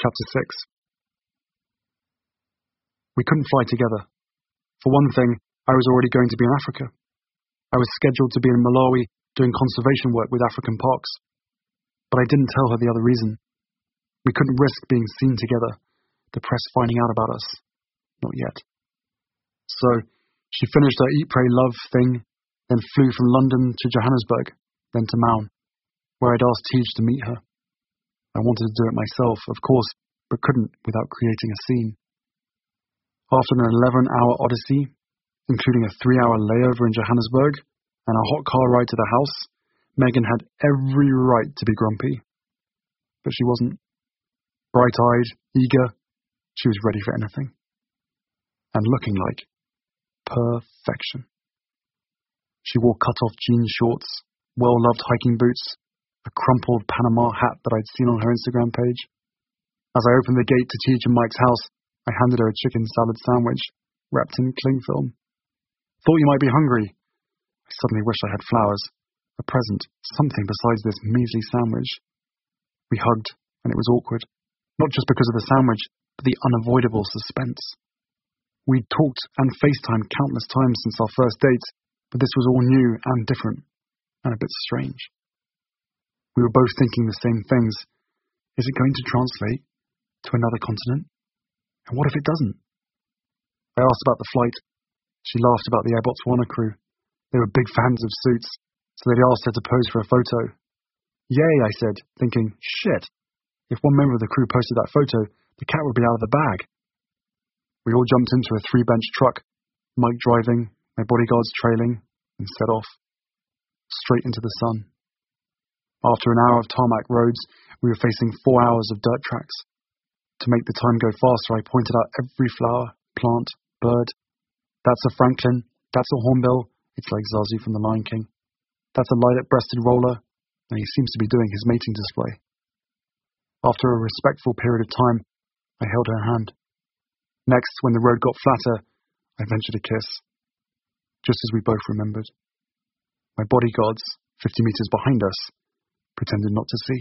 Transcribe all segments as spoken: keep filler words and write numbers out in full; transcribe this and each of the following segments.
Chapter six. We couldn't fly together. For one thing, I was already going to be in Africa. I was scheduled to be in Malawi doing conservation work with African parks. But I didn't tell her the other reason. We couldn't risk being seen together, the press finding out about us. Not yet. So, she finished her Eat, Pray, Love thing, then flew from London to Johannesburg, then to Maun, where I'd asked Tej to meet her. I wanted to do it myself, of course, but couldn't without creating a scene. After an eleven-hour odyssey, including a three-hour layover in Johannesburg and a hot car ride to the house, Megan had every right to be grumpy. But she wasn't. Bright-eyed, eager, she was ready for anything. And looking like perfection. She wore cut-off jean shorts, well-loved hiking boots, a crumpled Panama hat that I'd seen on her Instagram page. As I opened the gate to Tej and Mike's house, I handed her a chicken salad sandwich, wrapped in cling film. Thought you might be hungry. I suddenly wished I had flowers, a present, something besides this measly sandwich. We hugged, and it was awkward. Not just because of the sandwich, but the unavoidable suspense. We'd talked and FaceTimed countless times since our first date, but this was all new and different, and a bit strange. We were both thinking the same things. Is it going to translate to another continent? And what if it doesn't? I asked about the flight. She laughed about the Air Botswana crew. They were big fans of Suits, so they'd asked her to pose for a photo. Yay, I said, thinking, shit, if one member of the crew posted that photo, the cat would be out of the bag. We all jumped into a three-bench truck, Mike driving, my bodyguards trailing, and set off. Straight into the sun. After an hour of tarmac roads, we were facing four hours of dirt tracks. To make the time go faster, I pointed out every flower, plant, bird. That's a Franklin, that's a hornbill, it's like Zazu from The Lion King. That's a lilac-breasted roller, and he seems to be doing his mating display. After a respectful period of time, I held her hand. Next, when the road got flatter, I ventured a kiss. Just as we both remembered. My bodyguards, fifty metres behind us, pretended not to see.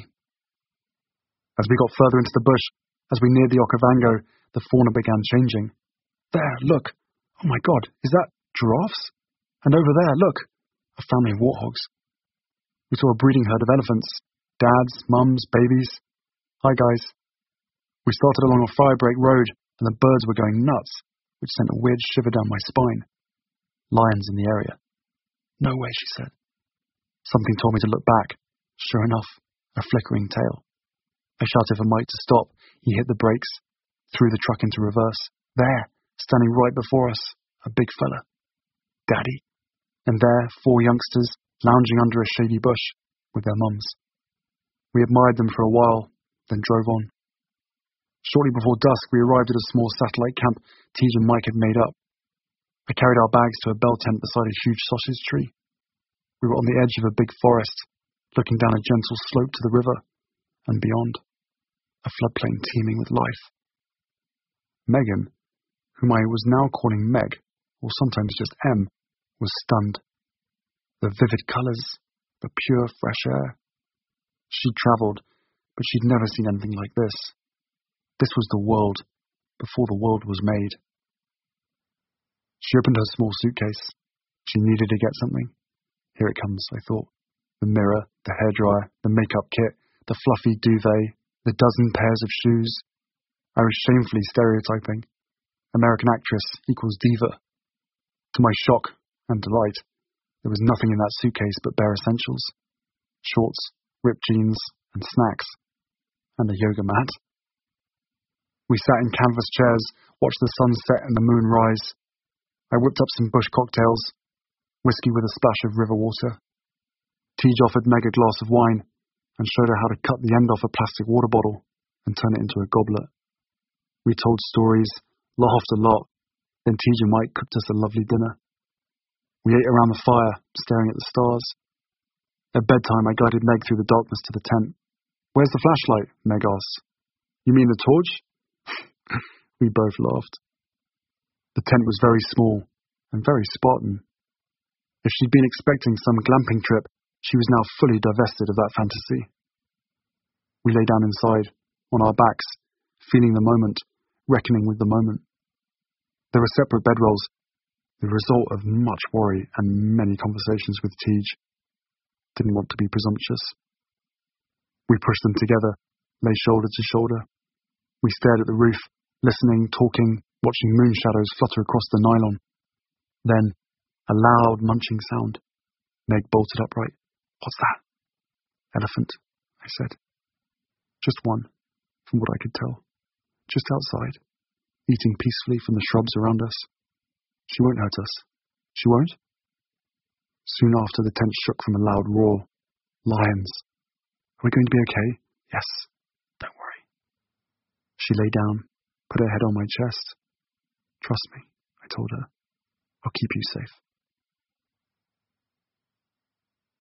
As we got further into the bush, as we neared the Okavango, the fauna began changing. There, look! Oh my God, is that giraffes? And over there, look! A family of warthogs. We saw a breeding herd of elephants. Dads, mums, babies. Hi guys. We started along a firebreak road, and the birds were going nuts, which sent a weird shiver down my spine. Lions in the area. No way, she said. Something told me to look back. Sure enough, a flickering tail. I shouted for Mike to stop. He hit the brakes, threw the truck into reverse. There, standing right before us, a big fella. Daddy. And there, four youngsters, lounging under a shady bush, with their mums. We admired them for a while, then drove on. Shortly before dusk, we arrived at a small satellite camp Tej and Mike had made up. I carried our bags to a bell tent beside a huge sausage tree. We were on the edge of a big forest, looking down a gentle slope to the river, and beyond, a floodplain teeming with life. Megan, whom I was now calling Meg, or sometimes just M, was stunned. The vivid colours, the pure fresh air. She'd travelled, but she'd never seen anything like this. This was the world, before the world was made. She opened her small suitcase. She needed to get something. Here it comes, I thought. The mirror, the hairdryer, the makeup kit, the fluffy duvet, the dozen pairs of shoes. I was shamefully stereotyping. American actress equals diva. To my shock and delight, there was nothing in that suitcase but bare essentials. Shorts, ripped jeans, and snacks. And a yoga mat. We sat in canvas chairs, watched the sun set and the moon rise. I whipped up some bush cocktails, whiskey with a splash of river water. Tej offered Meg a glass of wine and showed her how to cut the end off a plastic water bottle and turn it into a goblet. We told stories, laughed a lot, then Tej and Mike cooked us a lovely dinner. We ate around the fire, staring at the stars. At bedtime, I guided Meg through the darkness to the tent. Where's the flashlight? Meg asked. You mean the torch? We both laughed. The tent was very small and very Spartan. If she'd been expecting some glamping trip, she was now fully divested of that fantasy. We lay down inside, on our backs, feeling the moment, reckoning with the moment. There were separate bedrolls, the result of much worry and many conversations with Tej. Didn't want to be presumptuous. We pushed them together, lay shoulder to shoulder. We stared at the roof, listening, talking, watching moon shadows flutter across the nylon. Then, a loud munching sound. Meg bolted upright. What's that? Elephant, I said. Just one, from what I could tell. Just outside, eating peacefully from the shrubs around us. She won't hurt us. She won't? Soon after, the tent shook from a loud roar. Lions. Are we going to be okay? Yes. Don't worry. She lay down, put her head on my chest. Trust me, I told her. I'll keep you safe.